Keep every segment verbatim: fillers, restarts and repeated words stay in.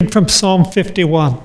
reading from Psalm fifty-one.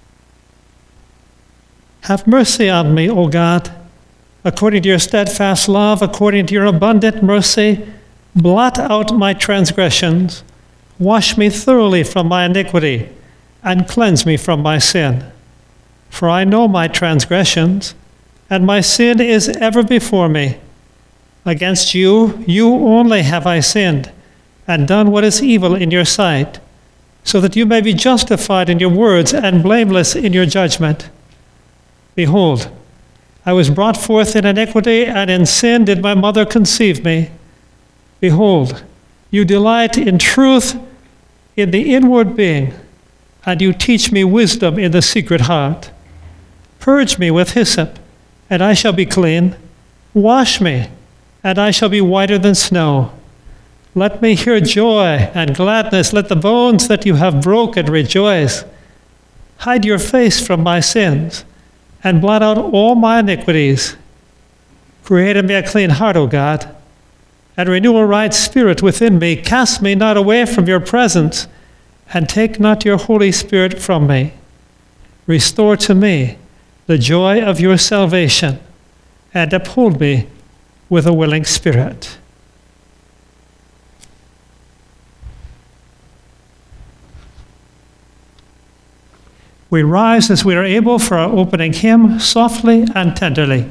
Have mercy on me, O God, according to your steadfast love, according to your abundant mercy. Blot out my transgressions. Wash me thoroughly from my iniquity, and cleanse me from my sin. For I know my transgressions, and my sin is ever before me. Against you, you only have I sinned, and done what is evil in your sight, so that you may be justified in your words and blameless in your judgment. Behold, I was brought forth in iniquity, and in sin did my mother conceive me. Behold, you delight in truth in the inward being, and you teach me wisdom in the secret heart. Purge me with hyssop, and I shall be clean. Wash me, and I shall be whiter than snow. Let me hear joy and gladness. Let the bones that you have broken rejoice. Hide your face from my sins, and blot out all my iniquities. Create in me a clean heart, O God, and renew a right spirit within me. Cast me not away from your presence, and take not your Holy Spirit from me. Restore to me the joy of your salvation, and uphold me with a willing spirit. We rise as we are able for our opening hymn, softly and tenderly.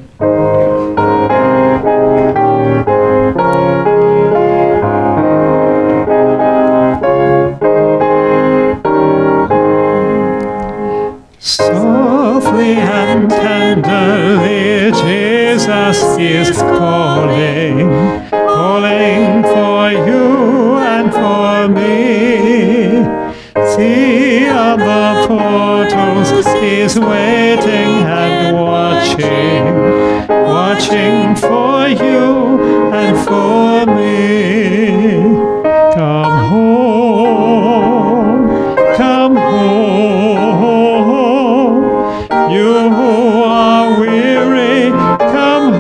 Softly and tenderly, Jesus is calling, calling for you and for me. See on the portals, he's waiting and watching, watching for you and for me. Come home, come home, you who are weary, come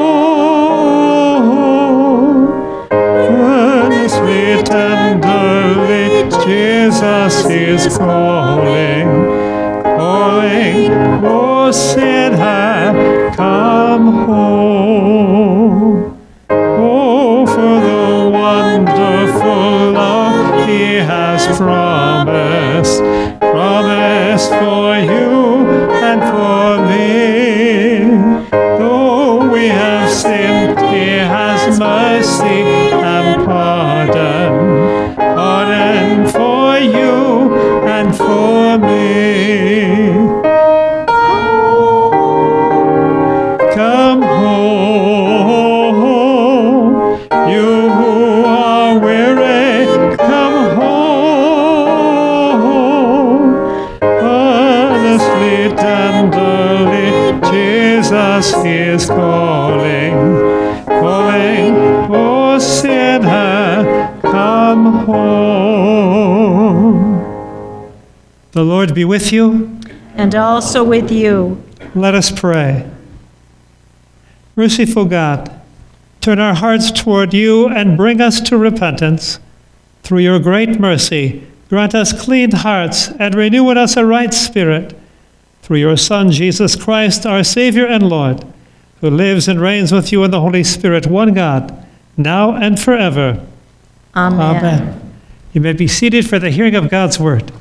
home. Earnestly, tenderly, Jesus is calling, calling, oh sinner, come home. Oh, for the wonderful love he has promised, promised for you and for me. Though we have sinned, he has mercy and pardon, pardon for you and for me. Come home, you who are weary, come home. Earnestly, tenderly, Jesus is calling, calling, oh sinner, come home. The Lord be with you. And also with you. Let us pray. Merciful God, turn our hearts toward you and bring us to repentance. Through your great mercy, grant us clean hearts and renew in us a right spirit. Through your Son, Jesus Christ, our Savior and Lord, who lives and reigns with you in the Holy Spirit, one God, now and forever. Amen. Amen. You may be seated for the hearing of God's word.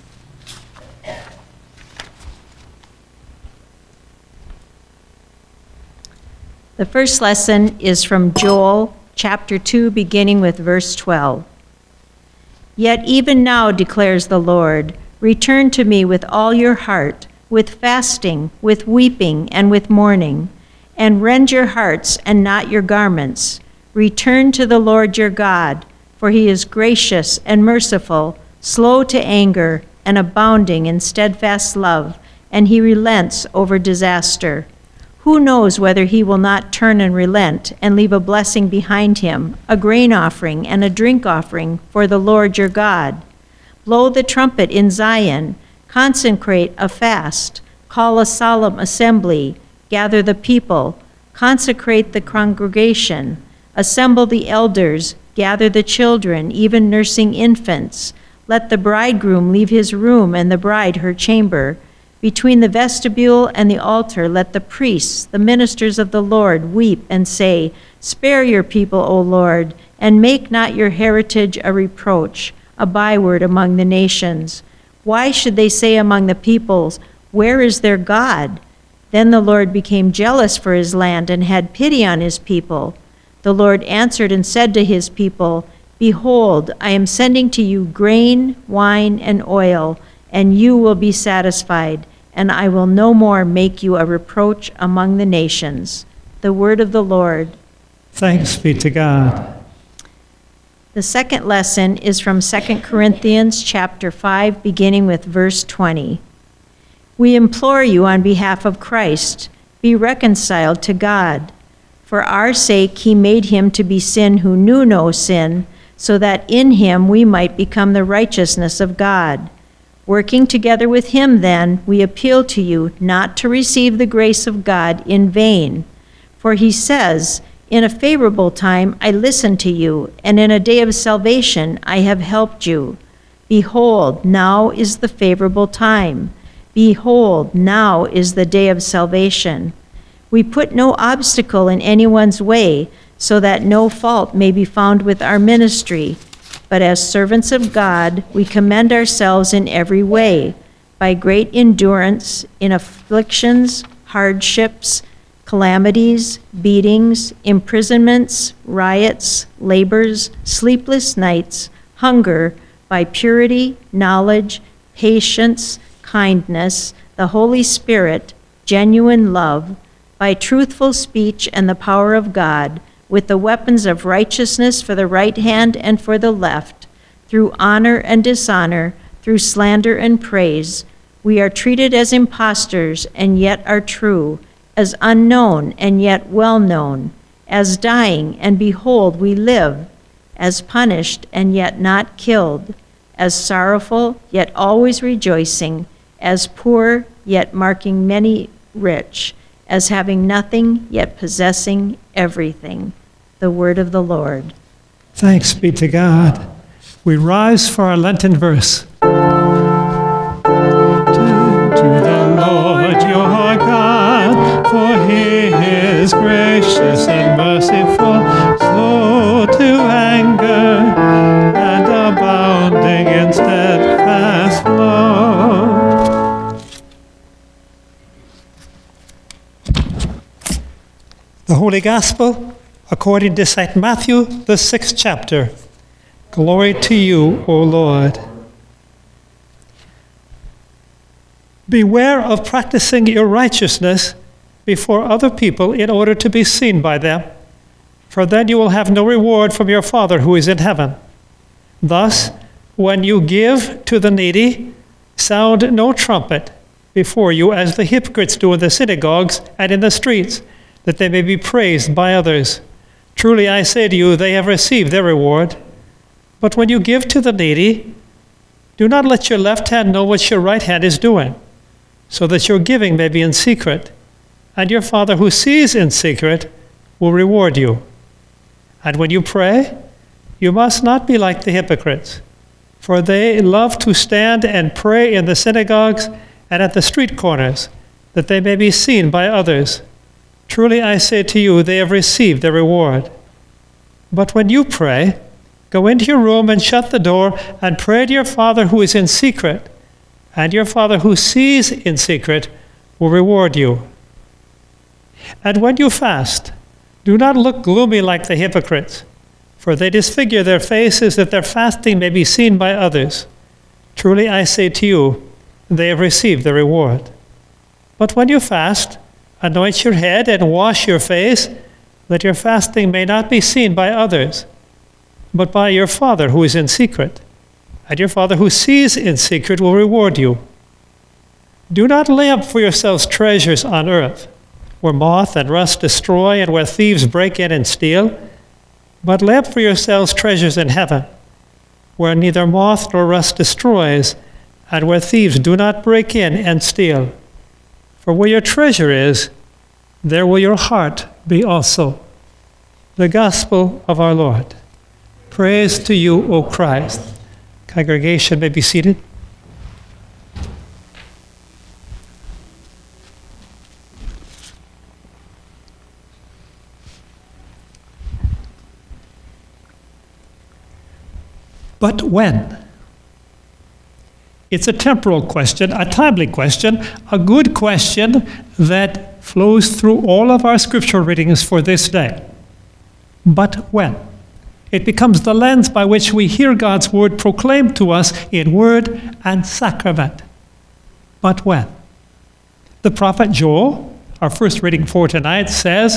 The first lesson is from Joel chapter two, beginning with verse twelve. Yet even now, declares the Lord, return to me with all your heart, with fasting, with weeping, and with mourning, and rend your hearts and not your garments. Return to the Lord your God, for he is gracious and merciful, slow to anger, and abounding in steadfast love, and he relents over disaster. Who knows whether he will not turn and relent and leave a blessing behind him, a grain offering and a drink offering for the Lord your God? Blow the trumpet in Zion, consecrate a fast, call a solemn assembly, gather the people, consecrate the congregation, assemble the elders, gather the children, even nursing infants. let the bridegroom leave his room and the bride her chamber. Between the vestibule and the altar, let the priests, the ministers of the Lord, weep and say, Spare your people, O Lord, and make not your heritage a reproach, a byword among the nations. Why should they say among the peoples, Where is their God? Then the Lord became jealous for his land and had pity on his people. The Lord answered and said to his people, Behold, I am sending to you grain, wine, and oil, and you will be satisfied, and I will no more make you a reproach among the nations. The word of the Lord. Thanks be to God. The second lesson is from Second Corinthians chapter five, beginning with verse twenty. We implore you on behalf of Christ, be reconciled to God. For our sake he made him to be sin who knew no sin, so that in him we might become the righteousness of God. Working together with him, then, we appeal to you not to receive the grace of God in vain. For he says, In a favorable time I listened to you, and in a day of salvation I have helped you. Behold, now is the favorable time. Behold, now is the day of salvation. We put no obstacle in anyone's way, so that no fault may be found with our ministry. But as servants of God, we commend ourselves in every way, by great endurance in afflictions, hardships, calamities, beatings, imprisonments, riots, labors, sleepless nights, hunger, by purity, knowledge, patience, kindness, the Holy Spirit, genuine love, by truthful speech and the power of God, with the weapons of righteousness for the right hand and for the left, through honor and dishonor, through slander and praise. We are treated as impostors and yet are true, as unknown and yet well known, as dying and behold we live, as punished and yet not killed, as sorrowful yet always rejoicing, as poor yet marking many rich, as having nothing yet possessing everything. The word of the Lord. Thanks be to God. We rise for our Lenten verse. To, to the Lord your God, for he is gracious and merciful, slow to anger, and abounding in steadfast love. The Holy Gospel according to Saint Matthew, the sixth chapter. Glory to you, O Lord. Beware of practicing your righteousness before other people in order to be seen by them, for then you will have no reward from your Father who is in heaven. Thus, when you give to the needy, sound no trumpet before you as the hypocrites do in the synagogues and in the streets, that they may be praised by others. Truly I say to you, they have received their reward. But when you give to the needy, do not let your left hand know what your right hand is doing, so that your giving may be in secret, and your Father who sees in secret will reward you. And when you pray, you must not be like the hypocrites, for they love to stand and pray in the synagogues and at the street corners, that they may be seen by others. Truly I say to you, they have received their reward. But when you pray, go into your room and shut the door and pray to your Father who is in secret, and your Father who sees in secret will reward you. And when you fast, do not look gloomy like the hypocrites, for they disfigure their faces that their fasting may be seen by others. Truly I say to you, they have received their reward. But when you fast, anoint your head and wash your face, that your fasting may not be seen by others, but by your Father who is in secret. And your Father who sees in secret will reward you. Do not lay up for yourselves treasures on earth, where moth and rust destroy and where thieves break in and steal, but lay up for yourselves treasures in heaven, where neither moth nor rust destroys, and where thieves do not break in and steal. For where your treasure is, there will your heart be also. The Gospel of our Lord. Praise to you, O Christ. Congregation may be seated. But when? It's a temporal question, a timely question, a good question that flows through all of our scripture readings for this day. But when? It becomes the lens by which we hear God's word proclaimed to us in word and sacrament. But when? The prophet Joel, our first reading for tonight, says,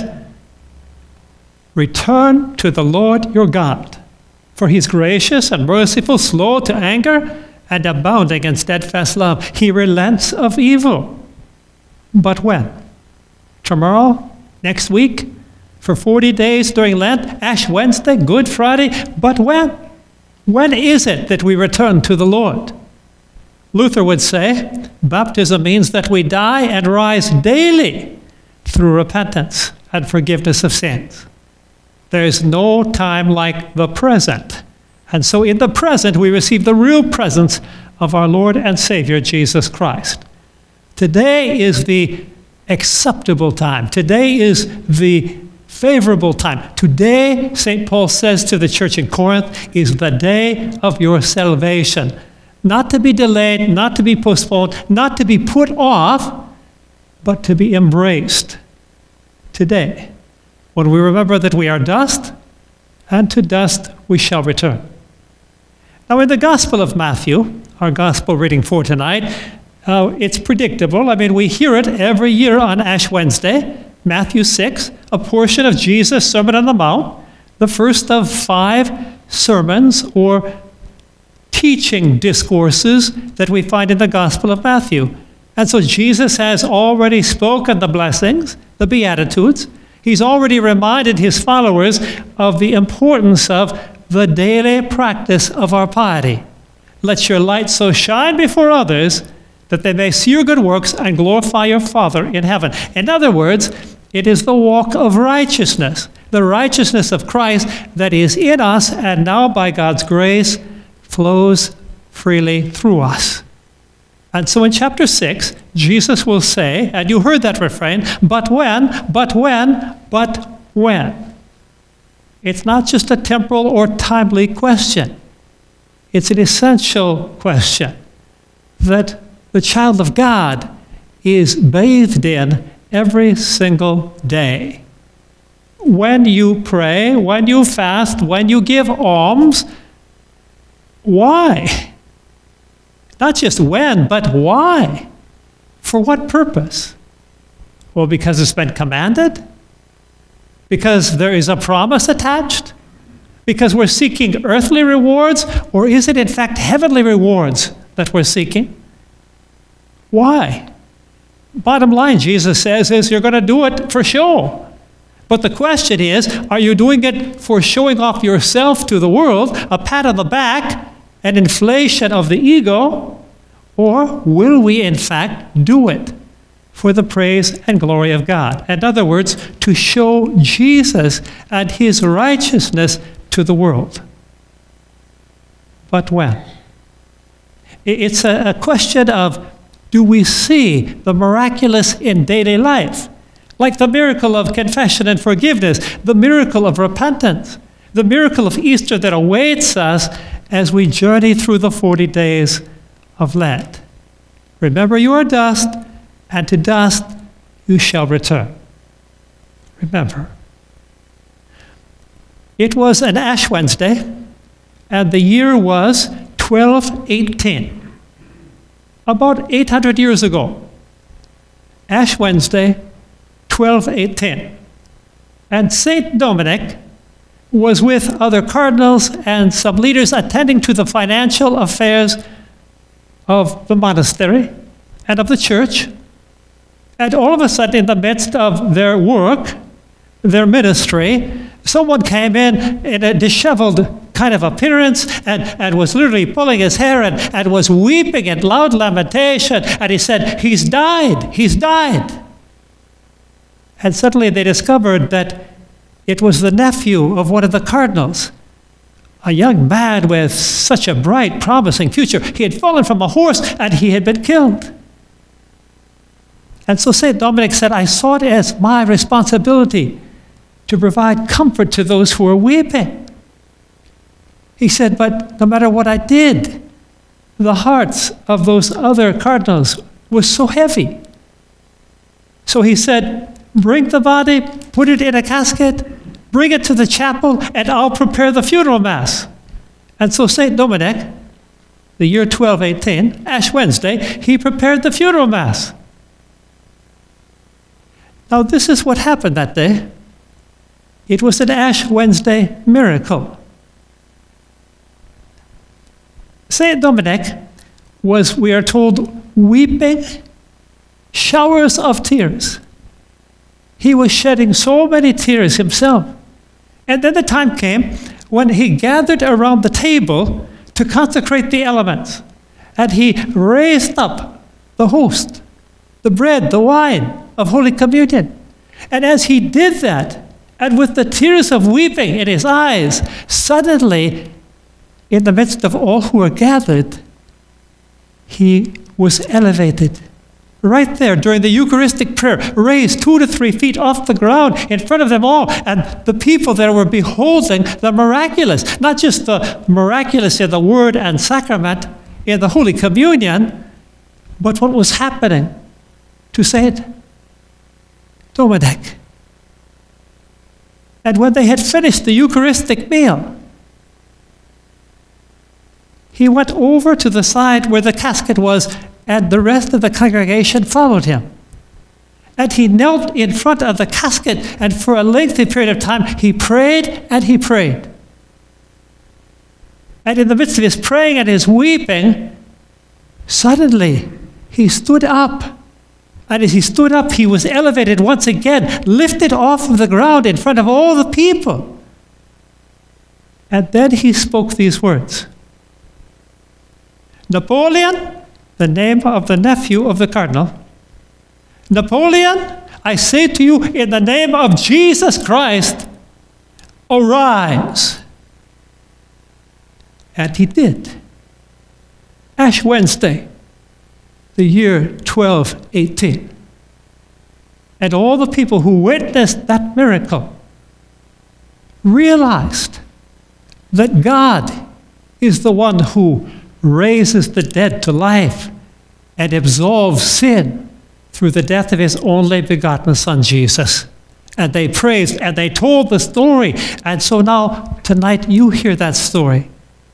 "Return to the Lord your God, for he's gracious and merciful, slow to anger, and abounding in steadfast love. He relents of evil." But when? Tomorrow? Next week? For forty days during Lent? Ash Wednesday? Good Friday? But when? When is it that we return to the Lord? Luther would say, baptism means that we die and rise daily through repentance and forgiveness of sins. There is no time like the present. And so in the present, we receive the real presence of our Lord and Savior, Jesus Christ. Today is the acceptable time. Today is the favorable time. Today, Saint Paul says to the church in Corinth, is the day of your salvation. Not to be delayed, not to be postponed, not to be put off, but to be embraced. Today, when we remember that we are dust, and to dust we shall return. Now, in the Gospel of Matthew, our Gospel reading for tonight, uh, it's predictable. I mean, we hear it every year on Ash Wednesday, Matthew six, a portion of Jesus' Sermon on the Mount, the first of five sermons or teaching discourses that we find in the Gospel of Matthew. And so Jesus has already spoken the blessings, the Beatitudes. He's already reminded his followers of the importance of the daily practice of our piety. Let your light so shine before others that they may see your good works and glorify your Father in heaven. In other words, it is the walk of righteousness, the righteousness of Christ that is in us and now by God's grace flows freely through us. And so in chapter six, Jesus will say, and you heard that refrain, but when, but when, but when. It's not just a temporal or timely question. It's an essential question that the child of God is bathed in every single day. When you pray, when you fast, when you give alms, why? Not just when, but why? For what purpose? Well, because it's been commanded? Because there is a promise attached? Because we're seeking earthly rewards? Or is it in fact heavenly rewards that we're seeking? Why? Bottom line, Jesus says, is you're going to do it for show. But the question is, are you doing it for showing off yourself to the world, a pat on the back, an inflation of the ego, or will we in fact do it for the praise and glory of God? In other words, to show Jesus and his righteousness to the world. But when? It's a, a question of, do we see the miraculous in daily life? Like the miracle of confession and forgiveness, the miracle of repentance, the miracle of Easter that awaits us as we journey through the forty days of Lent. Remember, you are dust, and to dust you shall return. Remember. It was an Ash Wednesday, and the year was twelve eighteen. About eight hundred years ago. Ash Wednesday, twelve eighteen. And Saint Dominic was with other cardinals and some leaders attending to the financial affairs of the monastery and of the church. And all of a sudden, in the midst of their work, their ministry, someone came in in a disheveled kind of appearance and, and was literally pulling his hair and, and was weeping in loud lamentation. And he said, he's died, he's died. And suddenly they discovered that it was the nephew of one of the cardinals, a young man with such a bright, promising future. He had fallen from a horse and he had been killed. And so Saint Dominic said, I saw it as my responsibility to provide comfort to those who were weeping. He said, but no matter what I did, the hearts of those other cardinals were so heavy. So he said, bring the body, put it in a casket, bring it to the chapel, and I'll prepare the funeral mass. And so Saint Dominic, the year twelve eighteen, Ash Wednesday, he prepared the funeral mass. Now this is what happened that day. It was an Ash Wednesday miracle. Saint Dominic was, we are told, weeping showers of tears. He was shedding so many tears himself. And then the time came when he gathered around the table to consecrate the elements. And he raised up the host, the bread, the wine of Holy Communion. And as he did that, and with the tears of weeping in his eyes, suddenly, in the midst of all who were gathered, he was elevated. Right there during the Eucharistic prayer, raised two to three feet off the ground in front of them all. And the people there were beholding the miraculous, not just the miraculous in the Word and Sacrament in the Holy Communion, but what was happening to Saint Dominic. And when they had finished the Eucharistic meal, he went over to the side where the casket was, and the rest of the congregation followed him. And he knelt in front of the casket, and for a lengthy period of time, he prayed and he prayed. And in the midst of his praying and his weeping, suddenly he stood up. And as he stood up, he was elevated once again, lifted off of the ground in front of all the people. And then he spoke these words. Napoleon, the name of the nephew of the cardinal, Napoleon, I say to you in the name of Jesus Christ, arise. And he did. Ash Wednesday, the year twelve eighteen. And all the people who witnessed that miracle realized that God is the one who raises the dead to life and absolves sin through the death of his only begotten Son, Jesus. And they praised and they told the story. And so now, tonight, you hear that story.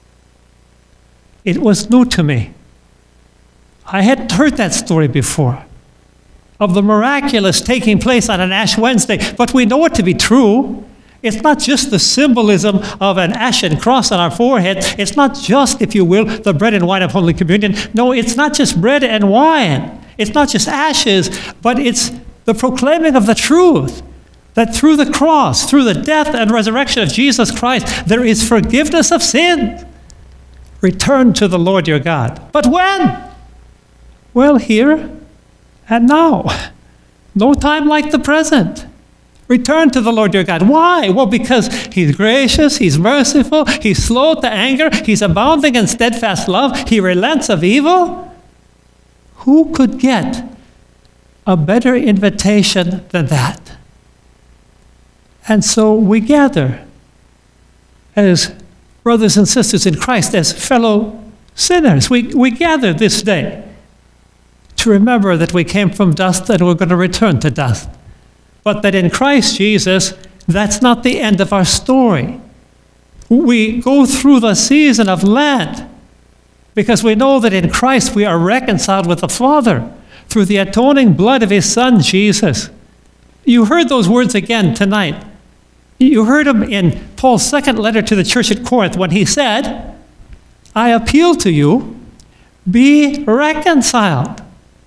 It was new to me. I hadn't heard that story before, of the miraculous taking place on an Ash Wednesday, but we know it to be true. It's not just the symbolism of an ashen cross on our forehead. It's not just, if you will, the bread and wine of Holy Communion. No, it's not just bread and wine. It's not just ashes, but it's the proclaiming of the truth, that through the cross, through the death and resurrection of Jesus Christ, there is forgiveness of sins. Return to the Lord your God. But when? Well, here and now. No time like the present. Return to the Lord your God. Why? Well, because he's gracious, he's merciful, he's slow to anger, he's abounding in steadfast love, he relents of evil. Who could get a better invitation than that? And so we gather as brothers and sisters in Christ, as fellow sinners. We, we gather this day to remember that we came from dust and we're going to return to dust. But that in Christ Jesus, that's not the end of our story. We go through the season of Lent because we know that in Christ we are reconciled with the Father through the atoning blood of his Son, Jesus. You heard those words again tonight. You heard them in Paul's second letter to the church at Corinth when he said, I appeal to you, be reconciled.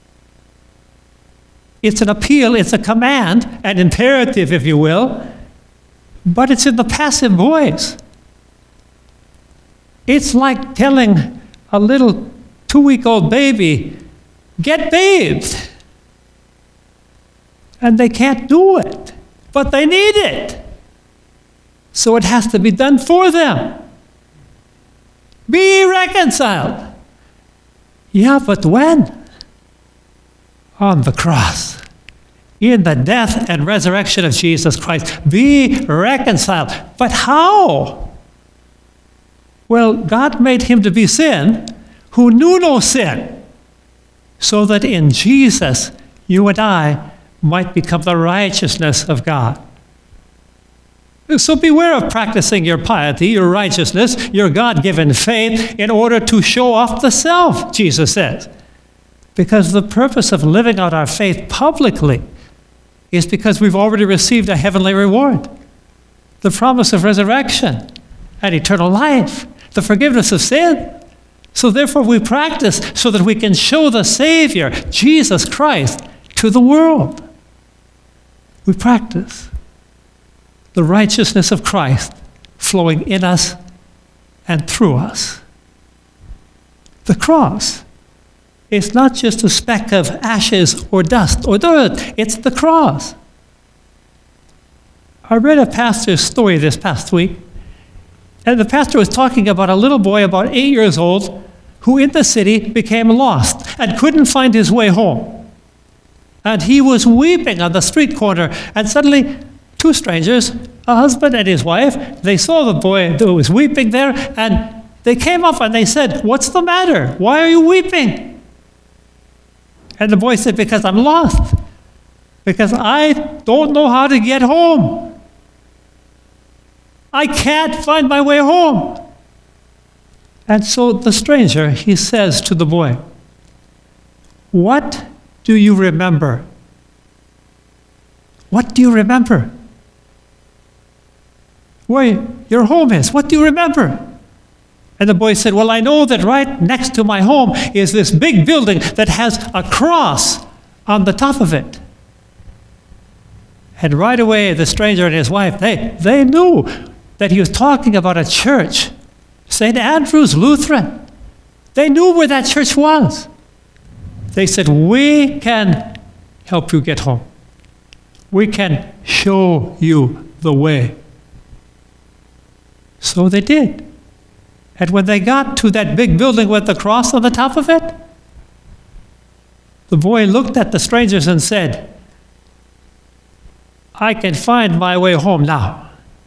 It's an appeal, it's a command, an imperative, if you will, but it's in the passive voice. It's like telling a little two-week-old baby, get bathed. And they can't do it, but they need it. So it has to be done for them. Be reconciled. Yeah, but when? On the cross. In the death and resurrection of Jesus Christ. Be reconciled. But how? Well, God made him to be sin who knew no sin, so that in Jesus you and I might become the righteousness of God. So beware of practicing your piety, your righteousness, your God-given faith in order to show off the self, Jesus says. Because the purpose of living out our faith publicly is because we've already received a heavenly reward. The promise of resurrection and eternal life, the forgiveness of sin. So therefore we practice so that we can show the Savior, Jesus Christ, to the world. We practice the righteousness of Christ flowing in us and through us. The cross is not just a speck of ashes or dust or dirt. It's the cross. I read a pastor's story this past week, and the pastor was talking about a little boy about eight years old who in the city became lost and couldn't find his way home. And he was weeping on the street corner, and suddenly two strangers, a husband and his wife, they saw the boy who was weeping there, and they came up and they said, "What's the matter? Why are you weeping?" And the boy said, "Because I'm lost. Because I don't know how to get home. I can't find my way home." And so the stranger, he says to the boy, "What do you remember? What do you remember? Where your home is, what do you remember?" And the boy said, "Well, I know that right next to my home is this big building that has a cross on the top of it." And right away, the stranger and his wife, they, they knew that he was talking about a church, Saint Andrew's Lutheran. They knew where that church was. They said, "We can help you get home. We can show you the way." So they did. And when they got to that big building with the cross on the top of it, the boy looked at the strangers and said, "I can find my way home now.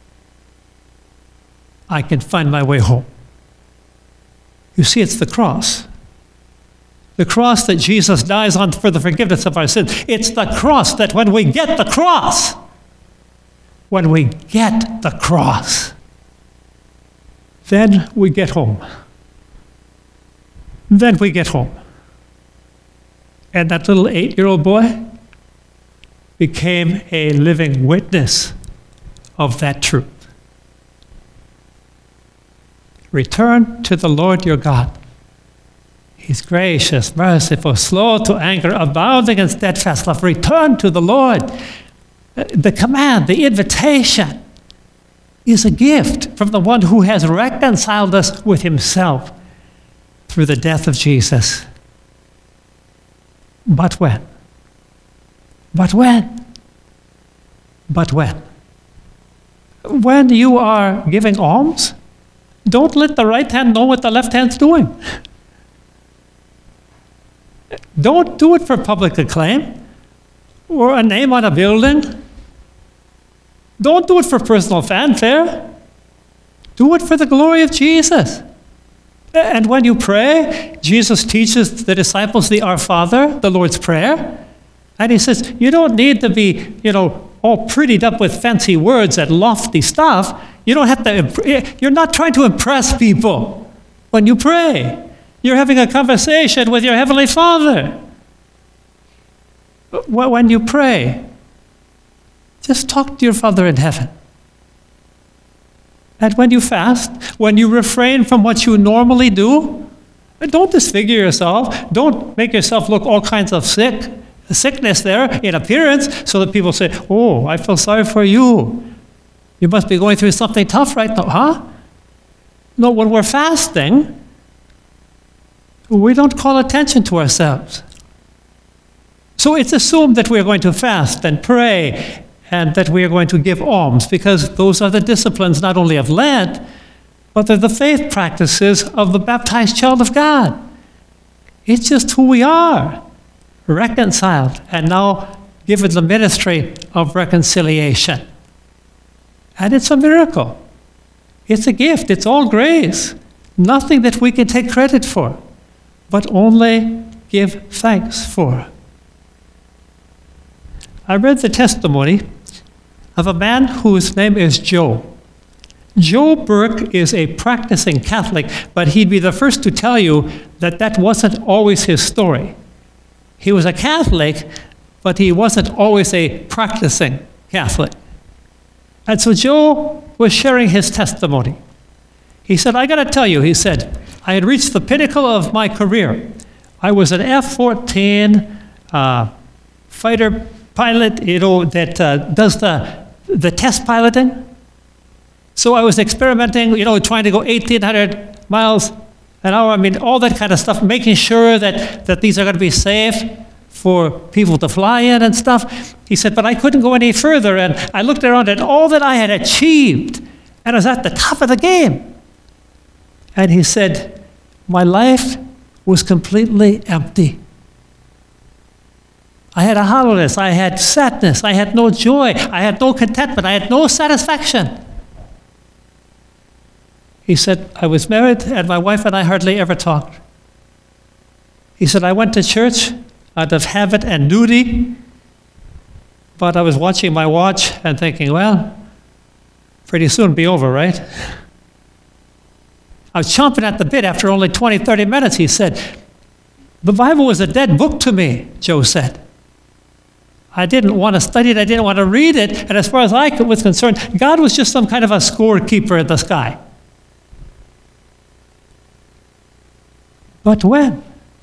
I can find my way home." You see, it's the cross. The cross that Jesus dies on for the forgiveness of our sins. It's the cross that when we get the cross, when we get the cross, then we get home. Then we get home. And that little eight-year-old boy became a living witness of that truth. Return to the Lord your God. He's gracious, merciful, slow to anger, abounding in steadfast love. Return to the Lord. The command, the invitation, is a gift from the one who has reconciled us with himself through the death of Jesus. But when? But when? But when? When you are giving alms, don't let the right hand know what the left hand's doing. Don't do it for public acclaim or a name on a building. Don't do it for personal fanfare. Do it for the glory of Jesus. And when you pray, Jesus teaches the disciples the Our Father, the Lord's Prayer. And he says, you don't need to be, you know, all prettied up with fancy words and lofty stuff. You don't have to, you're not trying to impress people when you pray. You're having a conversation with your Heavenly Father. When you pray, just talk to your Father in heaven. And when you fast, when you refrain from what you normally do, don't disfigure yourself. Don't make yourself look all kinds of sick, sickness there in appearance so that people say, oh, I feel sorry for you. You must be going through something tough right now, huh? No, when we're fasting, we don't call attention to ourselves. So it's assumed that we're going to fast and pray and that we are going to give alms, because those are the disciplines not only of Lent, but they're the faith practices of the baptized child of God. It's just who we are, reconciled, and now given the ministry of reconciliation. And it's a miracle. It's a gift. It's all grace. Nothing that we can take credit for, but only give thanks for. I read the testimony of a man whose name is Joe. Joe Burke is a practicing Catholic, but he'd be the first to tell you that that wasn't always his story. He was a Catholic, but he wasn't always a practicing Catholic. And so Joe was sharing his testimony. He said, I got to tell you, he said, I had reached the pinnacle of my career. I was an F fourteen uh, fighter pilot, you know, that uh, does the, the test piloting. So I was experimenting, you know, trying to go eighteen hundred miles an hour. I mean, all that kind of stuff, making sure that, that these are going to be safe for people to fly in and stuff. He said, but I couldn't go any further. And I looked around at all that I had achieved, and I was at the top of the game. And he said, my life was completely empty. I had a hollowness, I had sadness, I had no joy, I had no contentment, I had no satisfaction. He said, I was married and my wife and I hardly ever talked. He said, I went to church out of habit and duty, but I was watching my watch and thinking, well, pretty soon be over, right? I was chomping at the bit after only twenty, thirty minutes, he said. The Bible was a dead book to me, Joe said. I didn't want to study it, I didn't want to read it, and as far as I was concerned, God was just some kind of a scorekeeper in the sky. But when?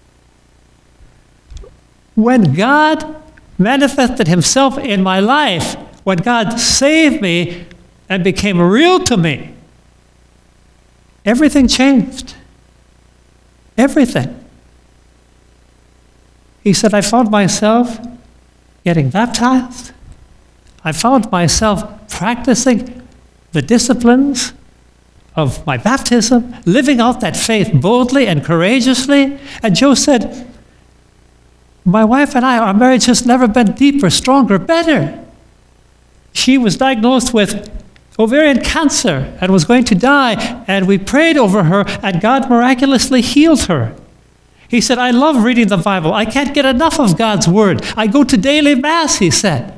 When God manifested himself in my life, when God saved me and became real to me, everything changed. Everything. He said, I found myself getting baptized. I found myself practicing the disciplines of my baptism, living out that faith boldly and courageously. And Joe said, my wife and I, our marriage has never been deeper, stronger, better. She was diagnosed with ovarian cancer and was going to die, and we prayed over her, and God miraculously healed her. He said, I love reading the Bible. I can't get enough of God's word. I go to daily mass, he said.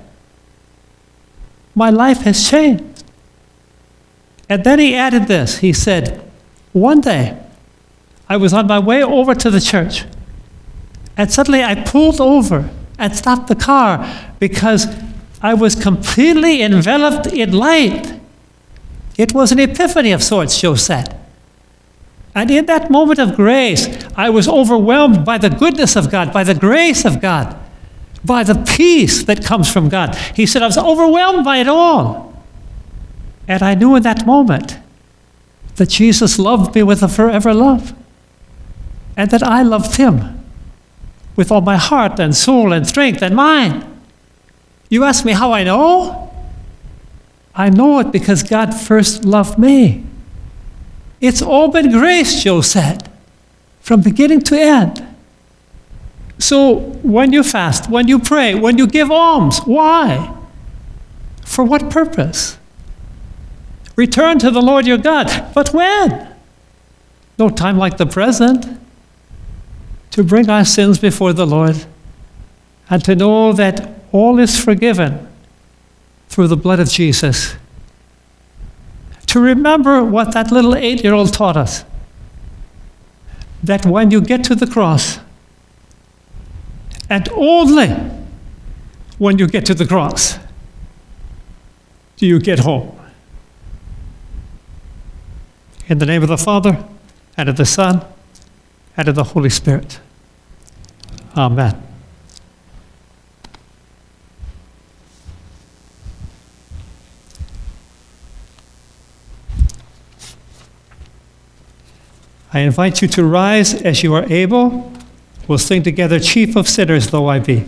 My life has changed. And then he added this. He said, one day, I was on my way over to the church, and suddenly I pulled over and stopped the car because I was completely enveloped in light. It was an epiphany of sorts, Joe said. And in that moment of grace, I was overwhelmed by the goodness of God, by the grace of God, by the peace that comes from God. He said, I was overwhelmed by it all. And I knew in that moment that Jesus loved me with a forever love, and that I loved him with all my heart and soul and strength and mind. You ask me how I know? I know it because God first loved me. It's all been grace, Joe said, from beginning to end. So when you fast, when you pray, when you give alms, why? For what purpose? Return to the Lord your God. But when? No time like the present to bring our sins before the Lord and to know that all is forgiven through the blood of Jesus. To remember what that little eight-year-old taught us, that when you get to the cross, and only when you get to the cross, do you get home. In the name of the Father, and of the Son, and of the Holy Spirit. Amen. I invite you to rise as you are able. We'll sing together, Chief of Sinners Though I Be.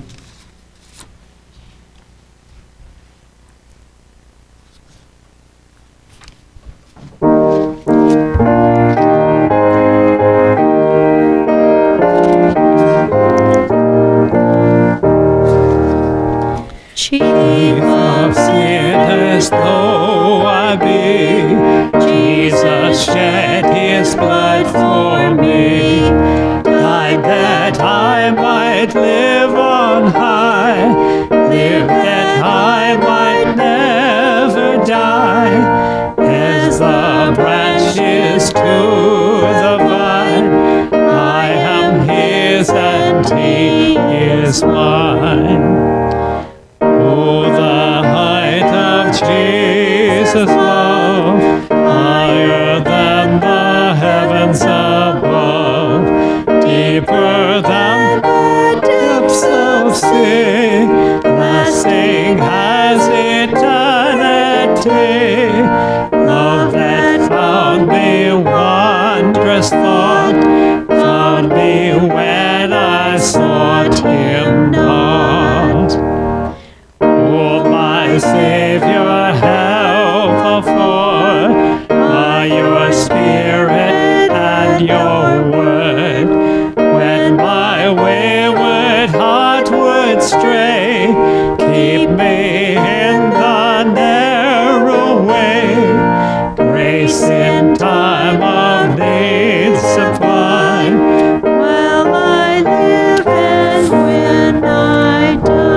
chief of sinners though I be, Jesus shed his blood for me, died that I might live on high, live that I might never die, as the branches to the vine, I am his and he is mine. Oh, the height of Jesus' love, higher than the heavens above, deeper than the depths of sea, lasting as eternity. Love that found me, wondrous thought, found me when I sought him not. Oh, my Savior, help afar, by your Spirit and your word, when my wayward heart would stray, keep me in the narrow way, grace in time of need supply, while I live and when I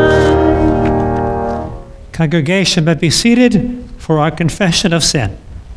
die. Congregation may be seated for our confession of sin.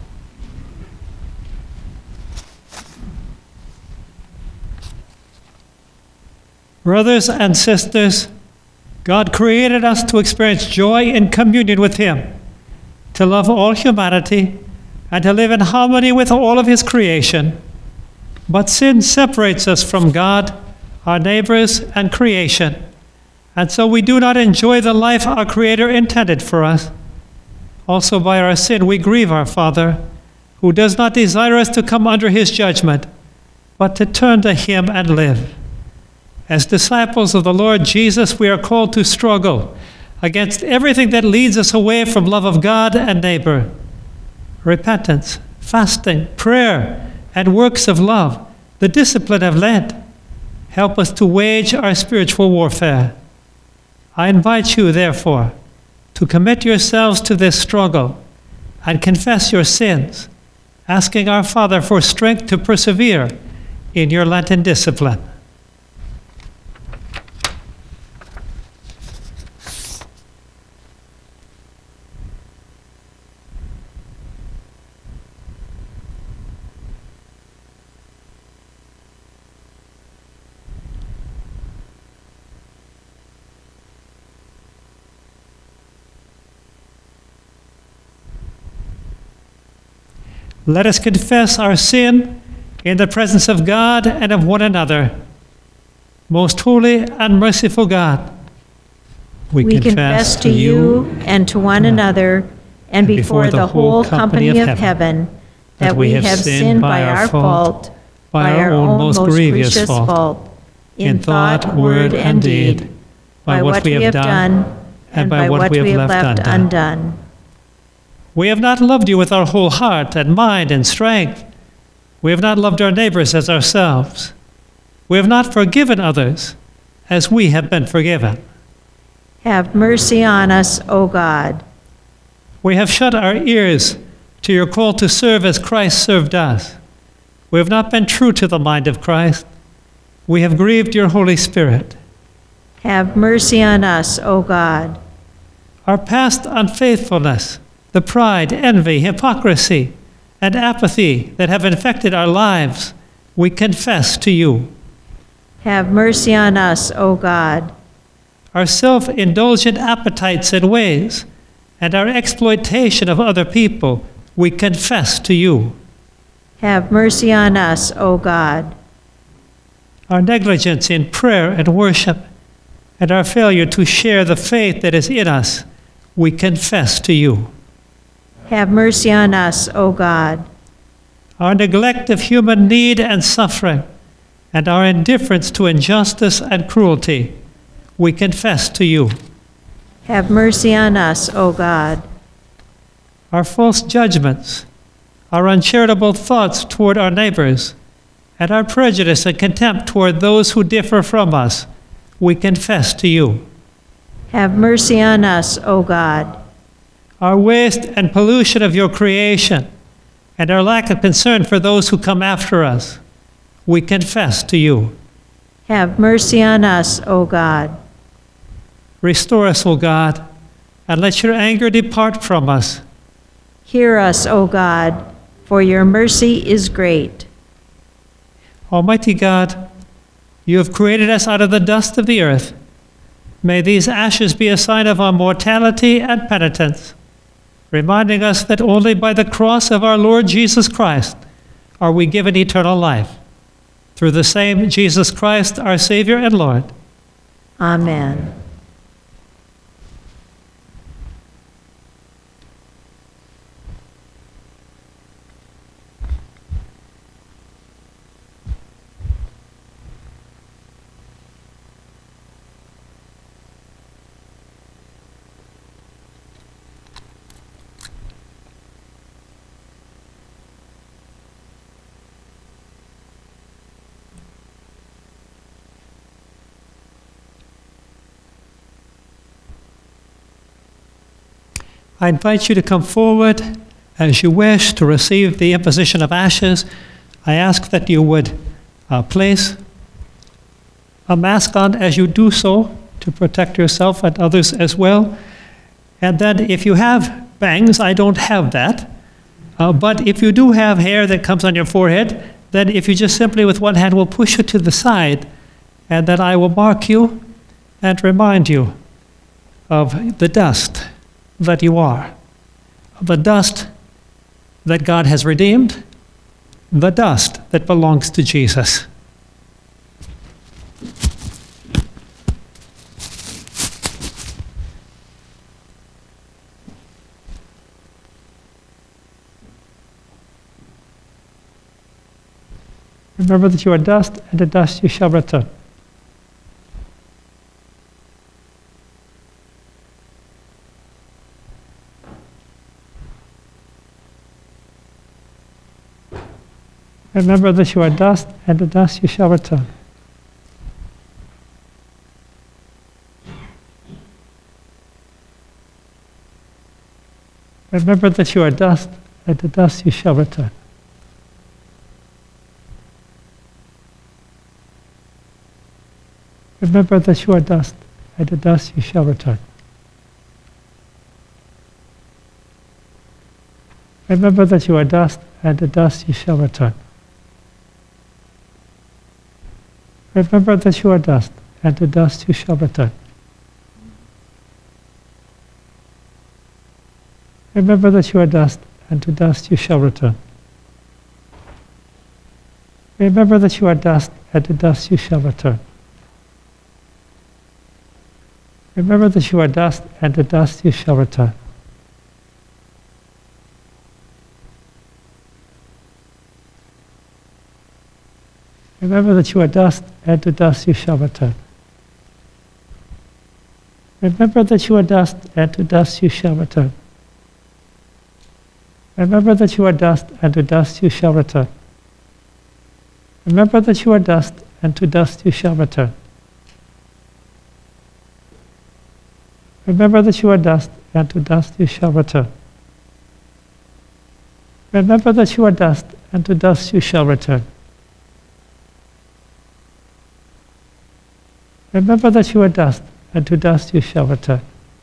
Brothers and sisters, God created us to experience joy in communion with him, to love all humanity, and to live in harmony with all of his creation. But sin separates us from God, our neighbors, and creation, and so we do not enjoy the life our Creator intended for us. Also by our sin we grieve our Father, who does not desire us to come under his judgment, but to turn to him and live. As disciples of the Lord Jesus, we are called to struggle against everything that leads us away from love of God and neighbor. Repentance, fasting, prayer, and works of love, the discipline of Lent, help us to wage our spiritual warfare. I invite you, therefore, to commit yourselves to this struggle and confess your sins, asking our Father for strength to persevere in your Lenten discipline. Let us confess our sin in the presence of God and of one another. Most holy and merciful God, we, We confess to you and to one another and before the whole company of heaven that we have sinned by our fault, by our own most grievous fault, in thought, word, and deed, by what we have done and by what we have left undone. We have not loved you with our whole heart and mind and strength. We have not loved our neighbors as ourselves. We have not forgiven others as we have been forgiven. Have mercy on us, O God. We have shut our ears to your call to serve as Christ served us. We have not been true to the mind of Christ. We have grieved your Holy Spirit. Have mercy on us, O God. Our past unfaithfulness, the pride, envy, hypocrisy, and apathy that have infected our lives, we confess to you. Have mercy on us, O God. Our self-indulgent appetites and ways, and our exploitation of other people, we confess to you. Have mercy on us, O God. Our negligence in prayer and worship, and our failure to share the faith that is in us, we confess to you. Have mercy on us, O God. Our neglect of human need and suffering, and our indifference to injustice and cruelty, we confess to you. Have mercy on us, O God. Our false judgments, our uncharitable thoughts toward our neighbors, and our prejudice and contempt toward those who differ from us, we confess to you. Have mercy on us, O God. Our waste and pollution of your creation, and our lack of concern for those who come after us, we confess to you. Have mercy on us, O God. Restore us, O God, and let your anger depart from us. Hear us, O God, for your mercy is great. Almighty God, you have created us out of the dust of the earth. May these ashes be a sign of our mortality and penitence, reminding us that only by the cross of our Lord Jesus Christ are we given eternal life. Through the same Jesus Christ, our Savior and Lord. Amen. I invite you to come forward as you wish to receive the imposition of ashes. I ask that you would uh, place a mask on as you do so to protect yourself and others as well. And then if you have bangs, I don't have that, uh, but if you do have hair that comes on your forehead, then if you just simply with one hand will push it to the side, and then I will mark you and remind you of the dust that you are, the dust that God has redeemed, the dust that belongs to Jesus. Remember that you are dust, and to dust you shall return. Remember that you are dust, and to dust you shall return. Remember that you are dust, and to dust you shall return. Remember that you are dust, and to dust you shall return. Remember that you are dust, and to dust you shall return. Remember that you are dust, and to dust you shall return. Remember that you are dust, and to dust you shall return. Remember that you are dust, and to dust you shall return. Remember that you are dust, and to dust you shall return. Remember that you are dust, and to dust you shall return. Remember that you are dust, and to dust you shall return. Remember that you are dust, and to dust you shall return. Remember that you are dust, and to dust you shall return. Remember that you are dust, and to dust you shall return. Remember that you are dust, and to dust you shall return. Remember that you are dust, and to dust you shall return.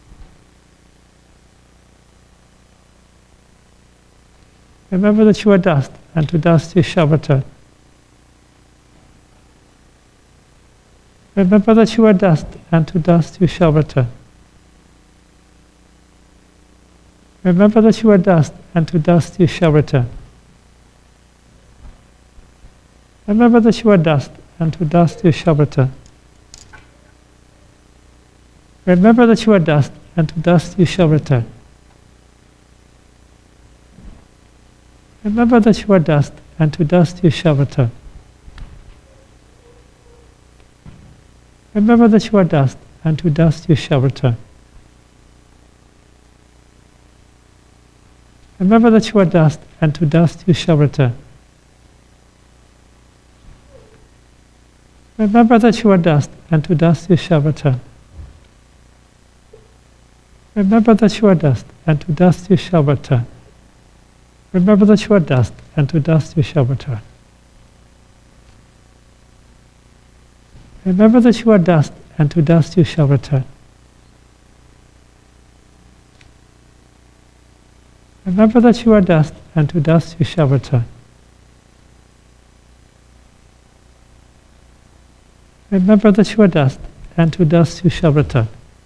Remember that you are dust, and to dust you shall return. Remember that you are dust, and to dust you shall return. Remember that you are dust, and to dust you shall return. Remember that you are dust, and to dust you shall return. Remember that you are dust, and to dust you shall return. Remember that you are dust, and to dust you shall return. Remember that you are dust, and to dust you shall return. Remember that you are dust, and to dust you shall return. Remember that you are dust, and to dust you shall return. Remember that you are dust, and to dust you shall return. Remember that you are dust, and to dust you shall return. Remember that you are dust, and to dust you shall return. Remember that you are dust, and to dust you shall return. Remember that you are dust, and to dust you shall return.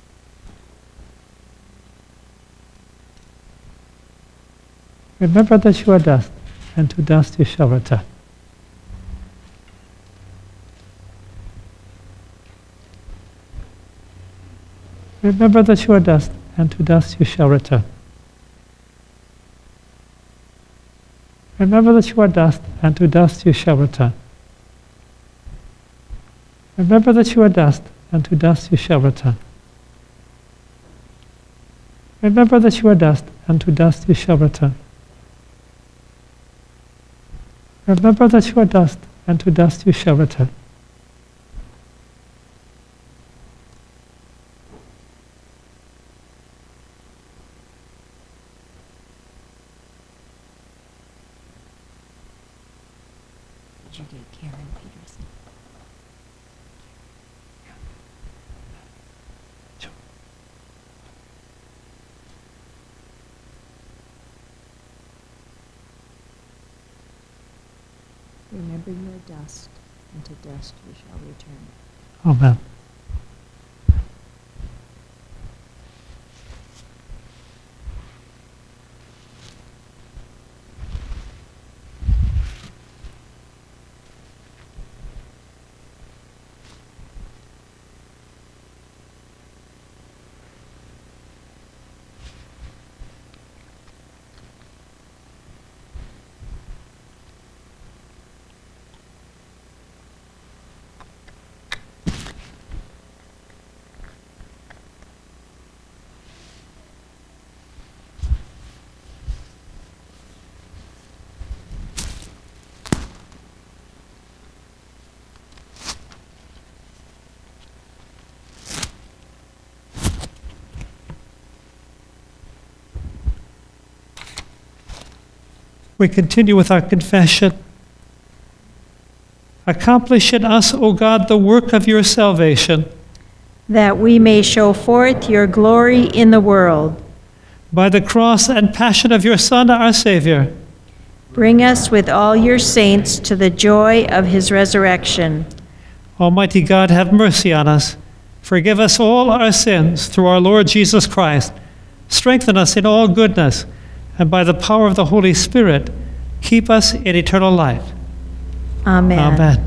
Remember that you are dust, and to dust you shall return. Remember that you are dust, and to dust you shall return. Remember that you are dust, and to dust you shall return. Remember that you are dust, and to dust you shall return. Remember that you are dust, and to dust you shall return. Remember that you are dust, and to dust you shall return. Did you get Karen Peterson? Remember you are dust, and to dust you shall return. Amen. We continue with our confession. Accomplish in us, O God, the work of your salvation. That we may show forth your glory in the world. By the cross and passion of your Son, our Savior. Bring us with all your saints to the joy of his resurrection. Almighty God, have mercy on us. Forgive us all our sins through our Lord Jesus Christ. Strengthen us in all goodness, and by the power of the Holy Spirit, keep us in eternal life. Amen. Amen.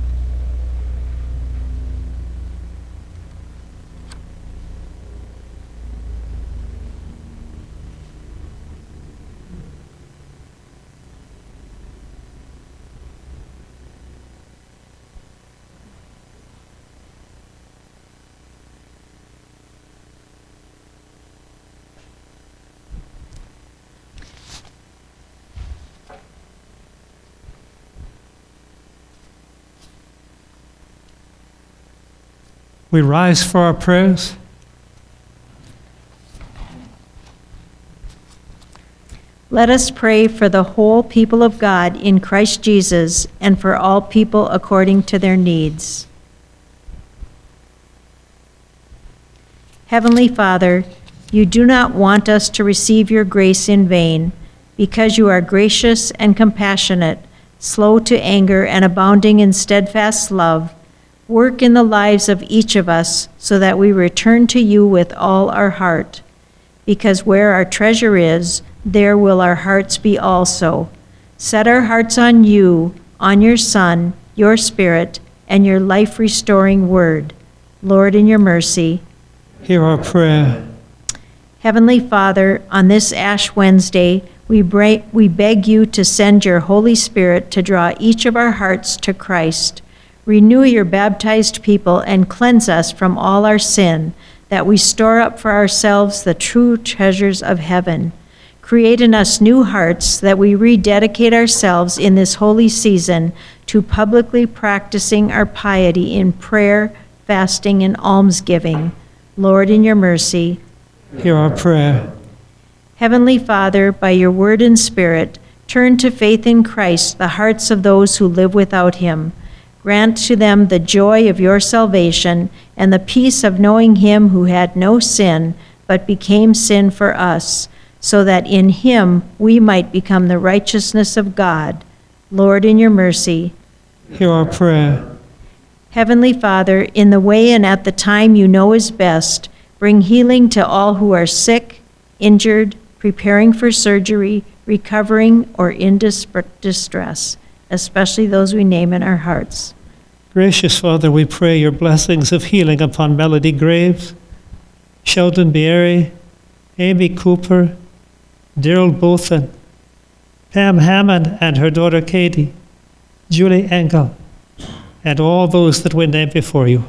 We rise for our prayers. Let us pray for the whole people of God in Christ Jesus and for all people according to their needs. Heavenly Father, you do not want us to receive your grace in vain, because you are gracious and compassionate, slow to anger and abounding in steadfast love. Work in the lives of each of us so that we return to you with all our heart. Because where our treasure is, there will our hearts be also. Set our hearts on you, on your Son, your Spirit, and your life-restoring word. Lord, in your mercy, Hear our prayer. Heavenly Father, on this Ash Wednesday, we, bra- we beg you to send your Holy Spirit to draw each of our hearts to Christ. Renew your baptized people and cleanse us from all our sin, that we store up for ourselves the true treasures of heaven. Create in us new hearts, that we rededicate ourselves in this holy season to publicly practicing our piety in prayer, fasting, and almsgiving. Lord, in your mercy, Hear our prayer. Heavenly Father, by your word and spirit, turn to faith in Christ the hearts of those who live without him. Grant to them the joy of your salvation and the peace of knowing him who had no sin, but became sin for us, so that in him we might become the righteousness of God. Lord, in your mercy. Hear our prayer. Heavenly Father, in the way and at the time you know is best, bring healing to all who are sick, injured, preparing for surgery, recovering, or in dis- distress, especially those we name in our hearts. Gracious Father, we pray your blessings of healing upon Melody Graves, Sheldon Bierry, Amy Cooper, Daryl Bothan, Pam Hammond and her daughter Katie, Julie Engel, and all those that we name before you.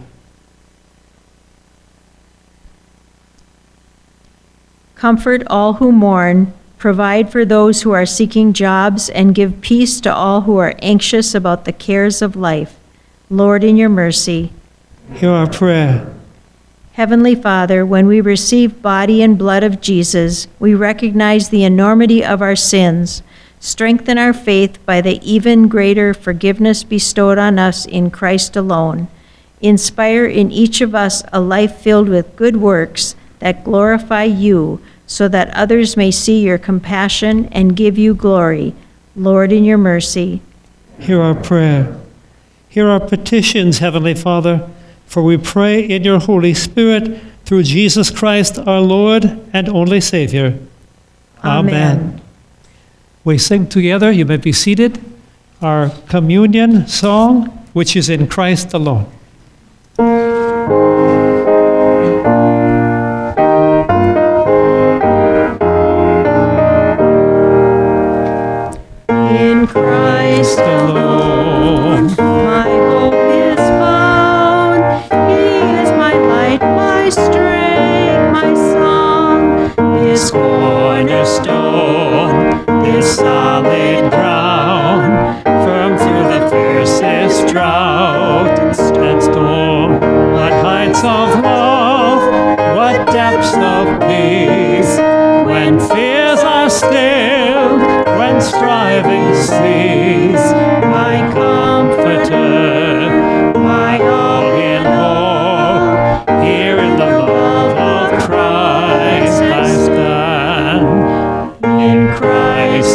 Comfort all who mourn, provide for those who are seeking jobs, and give peace to all who are anxious about the cares of life. Lord, in your mercy. Hear our prayer. Heavenly Father, when we receive body and blood of Jesus, we recognize the enormity of our sins. Strengthen our faith by the even greater forgiveness bestowed on us in Christ alone. Inspire in each of us a life filled with good works that glorify you, so that others may see your compassion and give you glory. Lord, in your mercy. Hear our prayer. Hear our petitions, Heavenly Father, for we pray in your Holy Spirit through Jesus Christ, our Lord and only Savior. Amen. Amen. We sing together, you may be seated, our communion song, which is in Christ alone. In Christ alone, my hope is found. He is my light, my strength, my song. This cornerstone, this solid ground, firm through the fiercest drought and storm. What heights of love, what depths of peace, when fears are stilled, when striving cease. My comforter, my all in all, here in the love of Christ I stand. In Christ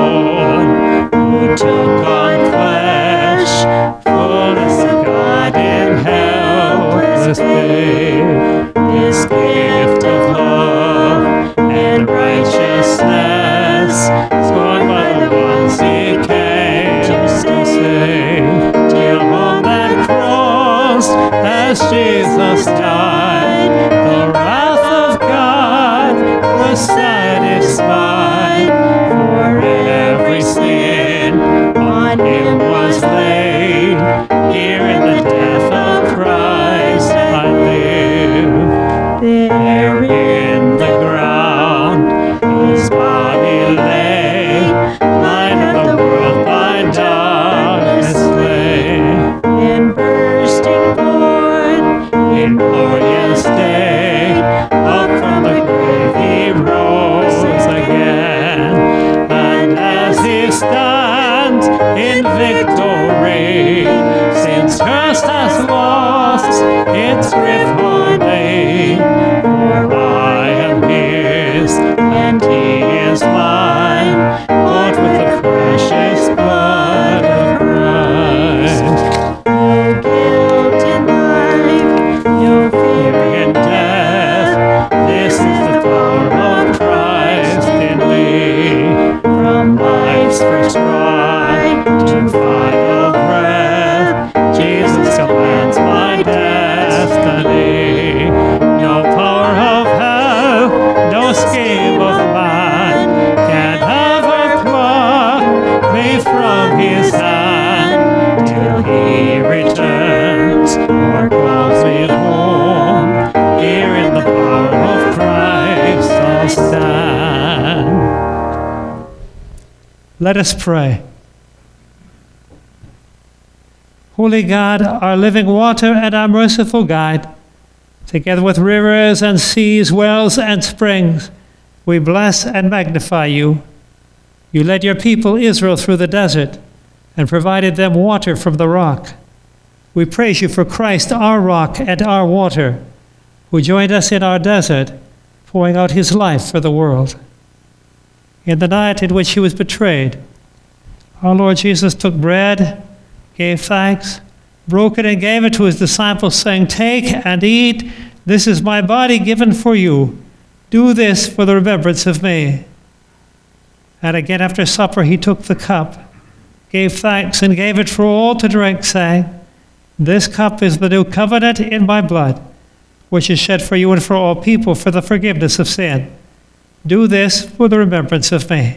alone, who took on flesh, fullness of God in helpless babe, this gift of love and righteousness, scorned by the ones he came to save, till on that cross, as Jesus died, the wrath of God was satisfied. For every sin on him was laid. Here in the death of Christ I live. There in the ground his body lay, light of the world by darkness slain. Then bursting forth in glorious day, up from the grave he rose again. And as he stands in victory, sin's curse has lost its grip on me. For I am his, and he is mine, bought with the precious blood of Christ. No guilt in life, no fear in death, this is the power of Christ in me. From life's first cry to final breath, Jesus commands my destiny. No power of hell, no scheme of man can ever pluck me from his hand, till he returns or calls me home. Here in the power of Christ I'll stand. Let us pray. Holy God, our living water and our merciful guide, Together with rivers and seas, wells and springs, we bless and magnify you. You led your people Israel through the desert and provided them water from the rock. We praise you for Christ, our rock and our water, who joined us in our desert, pouring out his life for the world. In the night in which he was betrayed, our Lord Jesus took bread, gave thanks, broke it and gave it to his disciples, saying, "Take and eat. This is my body given for you. Do this for the remembrance of me." And again after supper he took the cup, gave thanks, and gave it for all to drink, saying, "This cup is the new covenant in my blood, which is shed for you and for all people for the forgiveness of sin. Do this for the remembrance of me."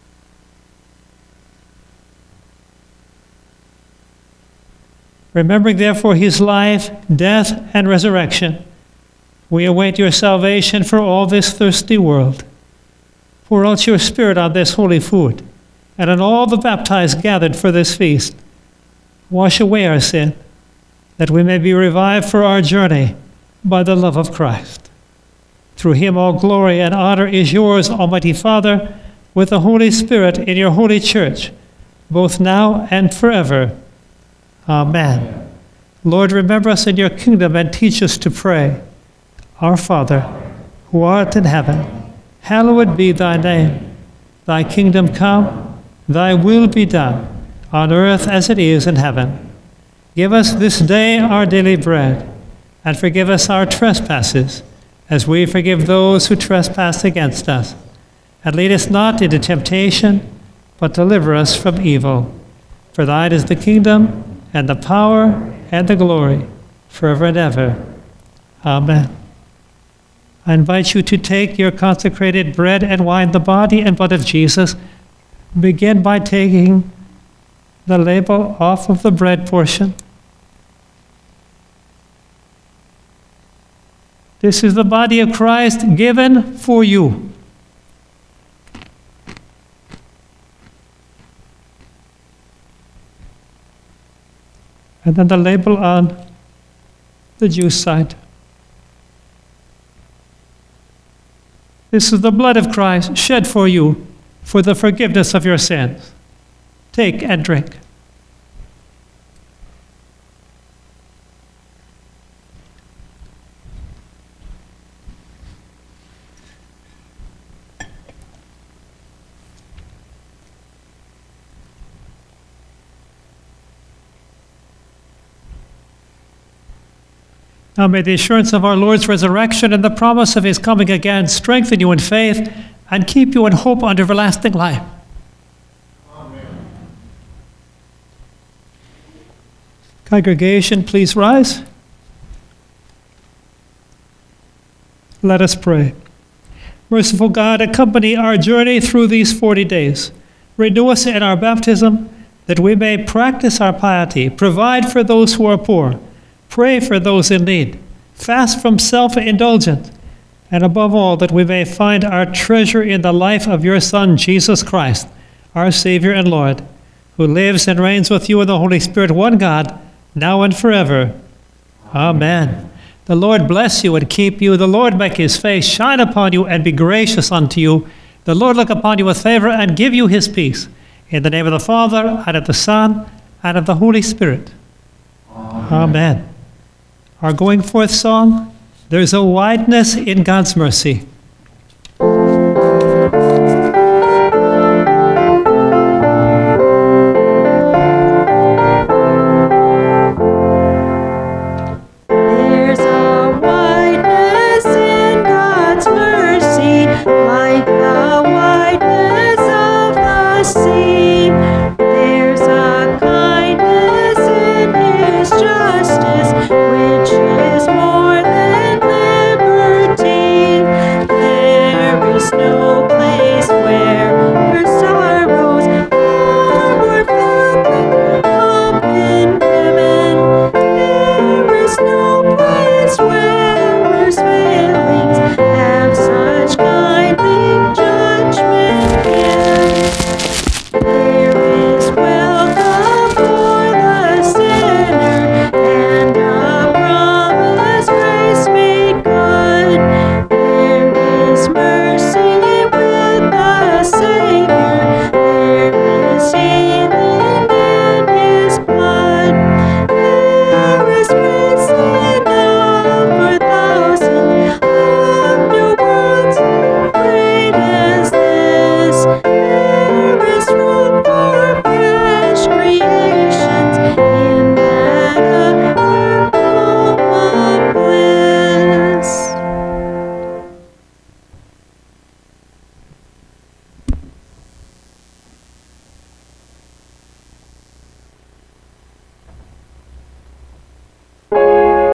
Remembering therefore his life, death, and resurrection, we await your salvation for all this thirsty world. Pour out your Spirit on this holy food, and on all the baptized gathered for this feast. Wash away our sin, that we may be revived for our journey by the love of Christ. Through him all glory and honor is yours, Almighty Father, with the Holy Spirit in your holy church, both now and forever. Amen. Lord, remember us in your kingdom and teach us to pray. Our Father, who art in heaven, hallowed be thy name. Thy kingdom come, thy will be done, on earth as it is in heaven. Give us this day our daily bread, and forgive us our trespasses, as we forgive those who trespass against us. And lead us not into temptation, but deliver us from evil. For thine is the kingdom, and the power, and the glory, forever and ever. Amen. I invite you to take your consecrated bread and wine, the body and blood of Jesus. Begin by taking the label off of the bread portion. This is the body of Christ given for you. And then the label on the juice side. This is the blood of Christ shed for you for the forgiveness of your sins. Take and drink. Now may the assurance of our Lord's resurrection and the promise of his coming again strengthen you in faith and keep you in hope unto everlasting life. Amen. Congregation, please rise. Let us pray. Merciful God, accompany our journey through these forty days. Renew us in our baptism, that we may practice our piety, provide for those who are poor, pray for those in need, fast from self-indulgence, and above all, that we may find our treasure in the life of your Son, Jesus Christ, our Savior and Lord, who lives and reigns with you in the Holy Spirit, one God, now and forever. Amen. The Lord bless you and keep you. The Lord make his face shine upon you and be gracious unto you. The Lord look upon you with favor and give you his peace. In the name of the Father, and of the Son, and of the Holy Spirit. Amen. Amen. Our going forth song, there's a wideness in God's mercy.